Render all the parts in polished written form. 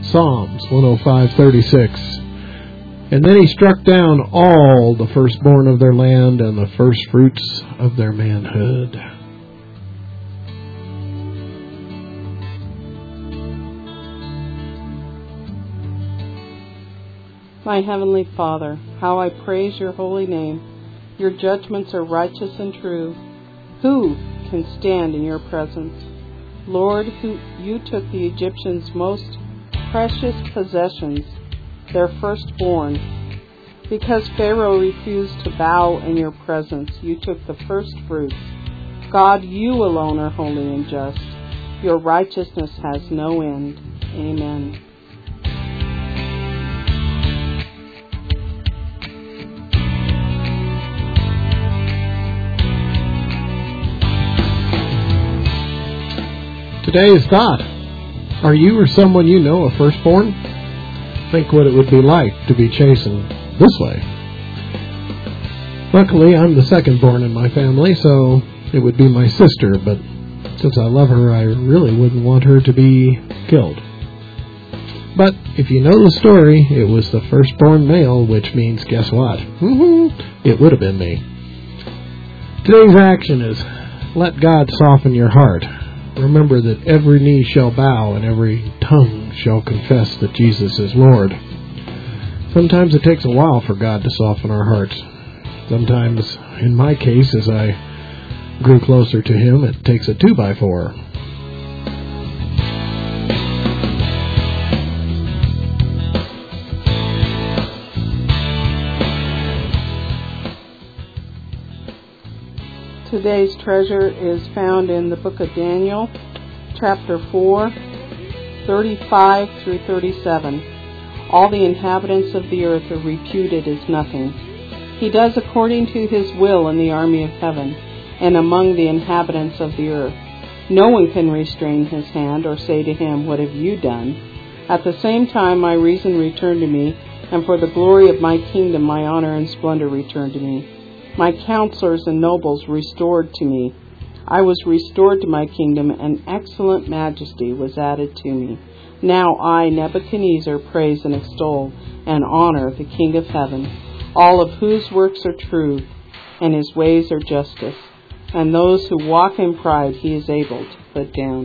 Psalms 105:36. And then he struck down all the firstborn of their land and the firstfruits of their manhood. My Heavenly Father, how I praise your holy name. Your judgments are righteous and true. Who can stand in your presence? Lord, you took the Egyptians' most precious possessions, their firstborn. Because Pharaoh refused to bow in your presence, you took the first fruits. God, you alone are holy and just. Your righteousness has no end. Amen. Today's thought. Are you or someone you know a firstborn? Think what it would be like to be chastened this way. Luckily, I'm the secondborn in my family, so it would be my sister, but since I love her, I really wouldn't want her to be killed. But if you know the story, it was the firstborn male, which means, guess what? It would have been me. Today's action is, let God soften your heart. Remember that every knee shall bow and every tongue shall confess that Jesus is Lord. Sometimes it takes a while for God to soften our hearts. Sometimes, in my case, as I grew closer to Him, it takes a 2x4. Today's treasure is found in the book of Daniel, chapter 4, 35 through 37. All the inhabitants of the earth are reputed as nothing. He does according to his will in the army of heaven and among the inhabitants of the earth. No one can restrain his hand or say to him, "What have you done?" At the same time my reason returned to me, and for the glory of my kingdom my honor and splendor returned to me. My counselors and nobles restored to me. I was restored to my kingdom, and excellent majesty was added to me. Now I, Nebuchadnezzar, praise and extol and honor the King of heaven, all of whose works are truth, and his ways are justice, and those who walk in pride he is able to put down.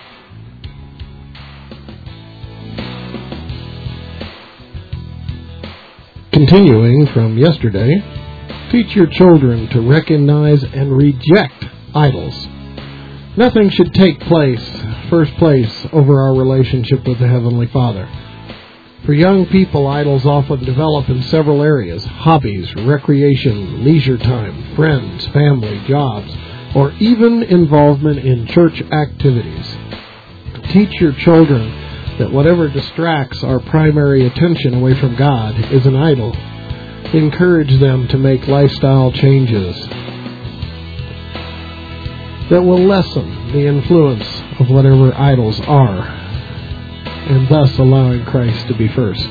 Continuing from yesterday, teach your children to recognize and reject idols. Nothing should take first place over our relationship with the Heavenly Father. For young people, idols often develop in several areas: hobbies, recreation, leisure time, friends, family, jobs, or even involvement in church activities. Teach your children that whatever distracts our primary attention away from God is an idol. Encourage them to make lifestyle changes that will lessen the influence of whatever idols are, and thus allowing Christ to be first.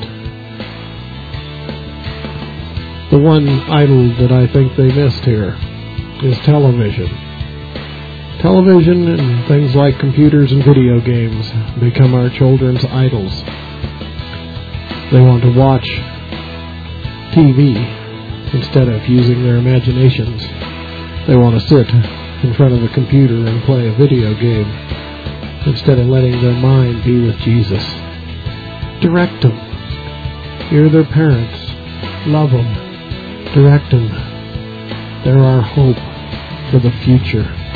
The one idol that I think they missed here is television. Television and things like computers and video games become our children's idols. They want to watch TV instead of using their imaginations. They want to sit in front of a computer and play a video game instead of letting their mind be with Jesus. Direct them. Hear their parents. Love them. Direct them. They're our hope for the future.